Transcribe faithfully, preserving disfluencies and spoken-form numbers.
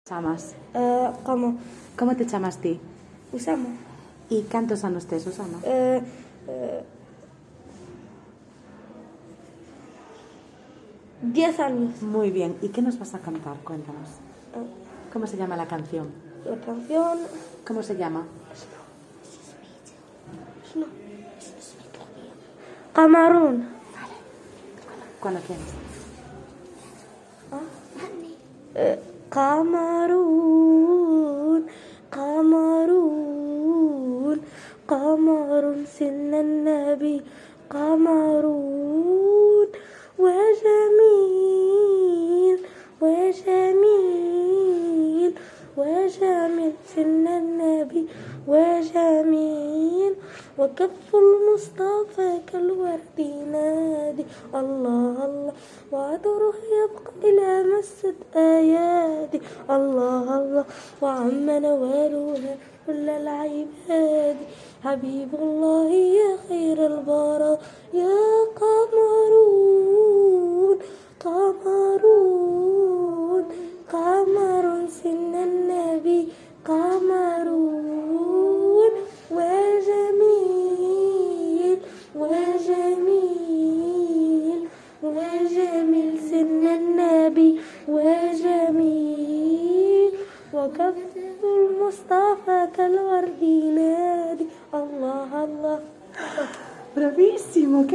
Llamas? Eh, ¿Cómo? ¿Cómo te llamas ti? Usama. ¿Y cuántos años tienes, Usama? Eh, eh, diez años. Muy bien. ¿Y qué nos vas a cantar? Cuéntanos. Eh, ¿Cómo se llama la canción? la canción... ¿Cómo se llama? No. Camarón. Cuando quieras. Eh, قمرون قمرون قمر سن النبي قمرون وجميل وجميل وجميل سن النبي وجميل وكف المصطفى كالورد ينادي الله الله وعطره يبقى إلى مسد آيادي الله الله وعم نوالها كل العباد حبيب الله يا خير البراء يا قمرون قمرون قمر سن النبي قمرون وجميل وجميل وجميل سن النبي وجميل وكف المصطفى كالورد ينادي الله الله. Bravissimo!